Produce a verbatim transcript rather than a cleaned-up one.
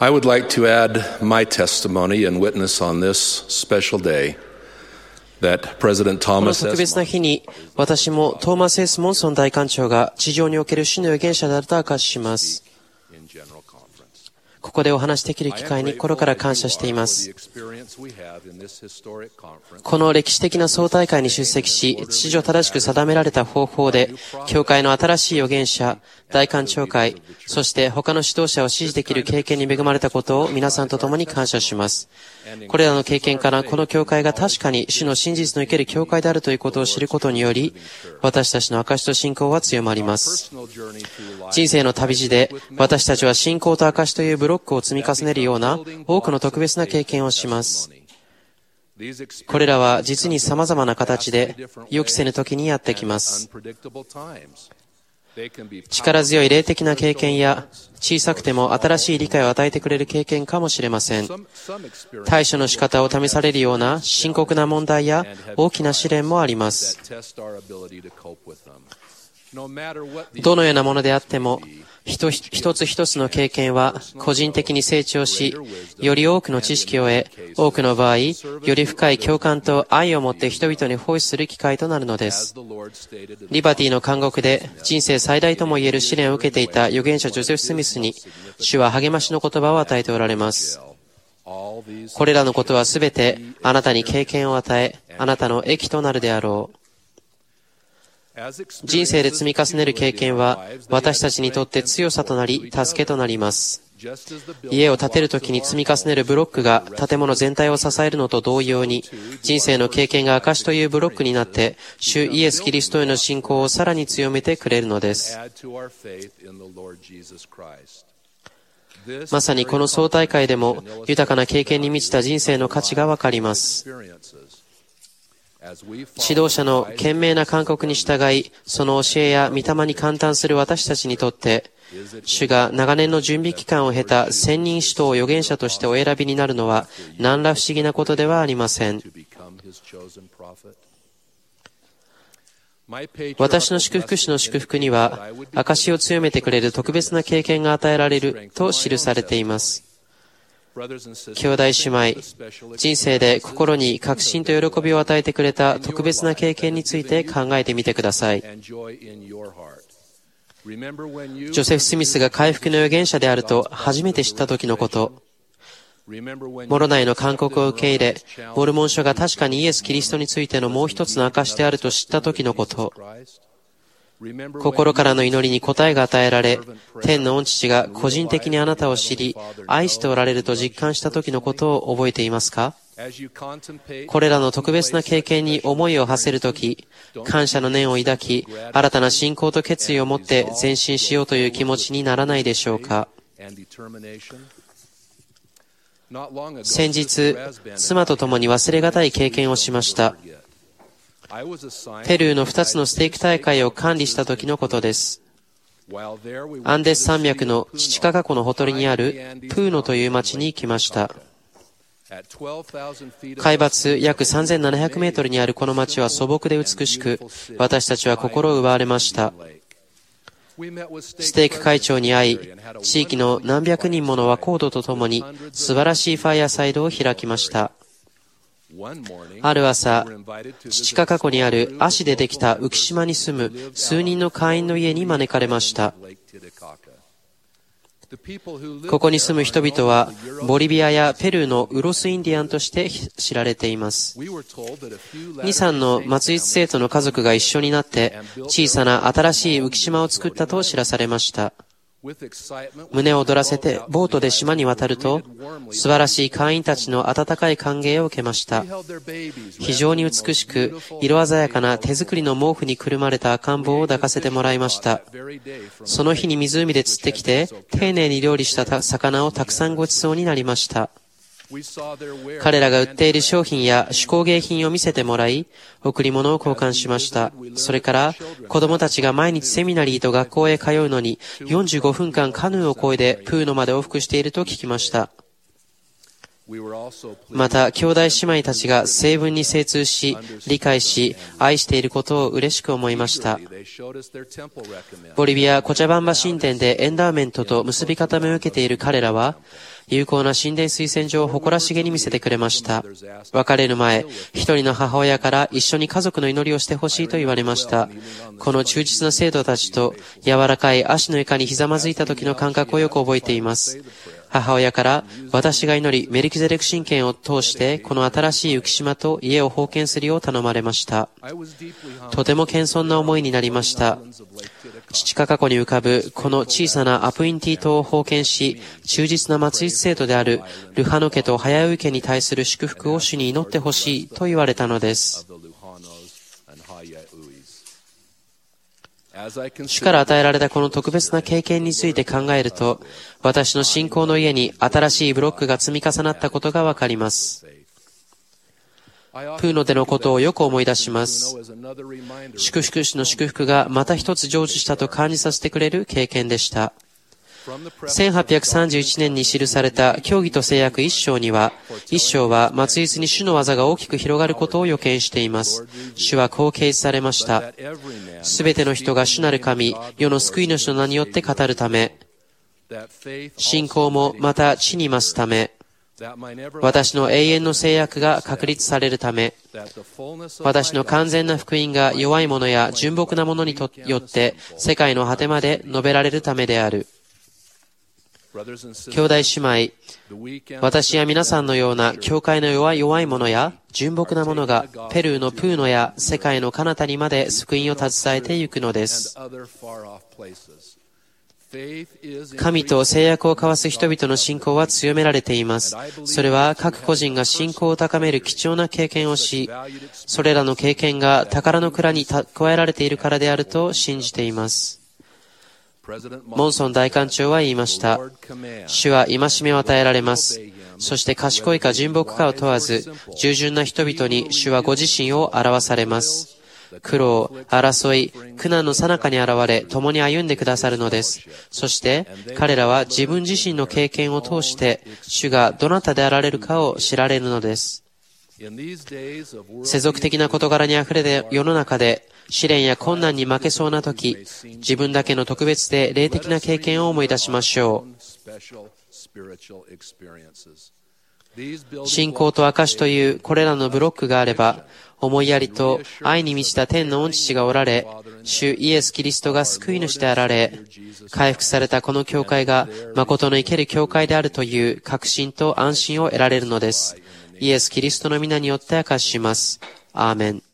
I would like to add my testimony and witness on this special day that President この Thomas 特 S. 別な日に、私もトーマス・エス・モンソン大官長が地上における主の預言者であると明かしします。 in General Conference. ここでお話しできる機会に心から感謝しています。この歴史的な総大会に出席し、秩序正しく定められた方法で、教会の新しい預言者、大官長会、そして他の指導者を支持できる経験に恵まれたことを皆さんと共に感謝します。これらの経験からこの教会が確かに主の真実の生ける教会であるということを知ることにより、私たちの証と信仰は強まります。人生の旅路で私たちは信仰と証というブロックを積み重ねるような多くの特別な経験をします。これらは実に様々な形で予期せぬ時にやってきます。力強い霊的な経験や小さくても新しい理解を与えてくれる経験かもしれません。対処の仕方を試されるような深刻な問題や大きな試練もあります。どのようなものであっても、一つ一つの経験は個人的に成長し、より多くの知識を得、多くの場合、より深い共感と愛を持って人々に奉仕する機会となるのです。リバティの監獄で人生最大ともいえる試練を受けていた預言者ジョセフ・スミスに、主は励ましの言葉を与えておられます。これらのことはすべてあなたに経験を与え、あなたの益となるであろう。人生で積み重ねる経験は私たちにとって強さとなり助けとなります。家を建てるときに積み重ねるブロックが建物全体を支えるのと同様に、人生の経験が証というブロックになって主イエス・キリストへの信仰をさらに強めてくれるのです。まさにこの総大会でも豊かな経験に満ちた人生の価値がわかります。指導者の賢明な勧告に従い、その教えや御霊に感嘆する私たちにとって、主が長年の準備期間を経た千人使徒を預言者としてお選びになるのは何ら不思議なことではありません。私の祝福主の祝福には、証を強めてくれる特別な経験が与えられると記されています。兄弟姉妹、人生で心に確信と喜びを与えてくれた特別な経験について考えてみてください。ジョセフ・スミスが回復の預言者であると初めて知った時のこと、モロナイの勧告を受け入れ、モルモン書が確かにイエス・キリストについてのもう一つの証であると知った時のこと、心からの祈りに答えが与えられ、天の御父が個人的にあなたを知り、愛しておられると実感した時のことを覚えていますか？これらの特別な経験に思いを馳せるとき、感謝の念を抱き、新たな信仰と決意を持って前進しようという気持ちにならないでしょうか？先日、妻と共に忘れがたい経験をしました。ペルーのふたつのステーク大会を管理した時のことです。アンデス山脈のチチカガ湖のほとりにあるプーノという町に行きました。海抜約さんぜんななひゃくメートルにあるこの町は素朴で美しく、私たちは心を奪われました。ステーク会長に会い、地域の何百人もの若人と共に素晴らしいファイアサイドを開きました。ある朝、チチカガ湖にある足でできた浮島に住む数人の会員の家に招かれました。ここに住む人々は、ボリビアやペルーのウロスインディアンとして知られています。に、さんの末日生徒の家族が一緒になって、小さな新しい浮島を作ったと知らされました。胸を躍らせてボートで島に渡ると、素晴らしい会員たちの温かい歓迎を受けました。非常に美しく、色鮮やかな手作りの毛布にくるまれた赤ん坊を抱かせてもらいました。その日に湖で釣ってきて、丁寧に料理した魚をたくさんごちそうになりました。彼らが売っている商品や手工芸品を見せてもらい、贈り物を交換しました。それから、子供たちが毎日セミナリーと学校へ通うのに、よんじゅうごふんかんカヌーを漕いでプーノまで往復していると聞きました。 また、兄弟姉妹たちが成分に精通し、理解し、愛していることを嬉しく思いました。ボリビア・コチャバンバ神殿でエンダーメントと結び固めを受けている彼らは、有効な神殿推薦状を誇らしげに見せてくれました。別れる前、一人の母親から一緒に家族の祈りをしてほしいと言われました。この忠実な生徒たちと柔らかい足の床にひざまずいた時の感覚をよく覚えています。母親から、私が祈り、メルキゼレク神権を通して、この新しい浮島と家を封建するよう頼まれました。とても謙遜な思いになりました。父か過去に浮かぶ、この小さなアプインティ島を封建し、忠実な末裔生徒である、ルハノ家とハヤウイ家に対する祝福を主に祈ってほしいと言われたのです。主から与えられたこの特別な経験について考えると、私の信仰の家に新しいブロックが積み重なったことがわかります。プーノでのことをよく思い出します。祝福主の祝福がまた一つ成就したと感じさせてくれる経験でした。せんはっぴゃくさんじゅういちねんに記された教義と制約一章には、一章は末日に主の技が大きく広がることを予見しています。主はこう掲示されました。すべての人が主なる神、世の救い主の名によって語るため、信仰もまた地に増すため、私の永遠の制約が確立されるため、私の完全な福音が弱い者や純朴な者によって世界の果てまで述べられるためである。兄弟姉妹、私や皆さんのような教会の弱い弱い者や純朴な者がペルーのプーノや世界の彼方にまで福音を携えてゆくのです。神と制約を交わす人々の信仰は強められています。それは各個人が信仰を高める貴重な経験をし、それらの経験が宝の蔵に蓄えられているからであると信じています。モンソン大官長は言いました。主は戒めを与えられます。そして賢いか純朴かを問わず、従順な人々に主はご自身を表されます。苦労、争い、苦難の最中に現れ、共に歩んでくださるのです。そして、彼らは自分自身の経験を通して、主がどなたであられるかを知られるのです。世俗的な事柄にあふれた世の中で、試練や困難に負けそうなとき、自分だけの特別で霊的な経験を思い出しましょう。信仰と証というこれらのブロックがあれば、思いやりと愛に満ちた天の御父がおられ、主イエス・キリストが救い主であられ、回復されたこの教会が誠の生ける教会であるという確信と安心を得られるのです。イエス・キリストの皆によって証しします。アーメン。